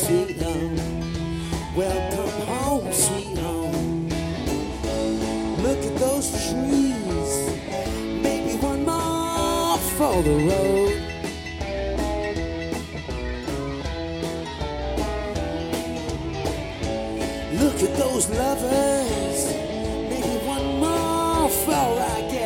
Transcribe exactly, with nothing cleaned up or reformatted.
sweet home. Welcome home, sweet home. Look at those trees, maybe one more for the road. Look at those lovers, maybe one more before I get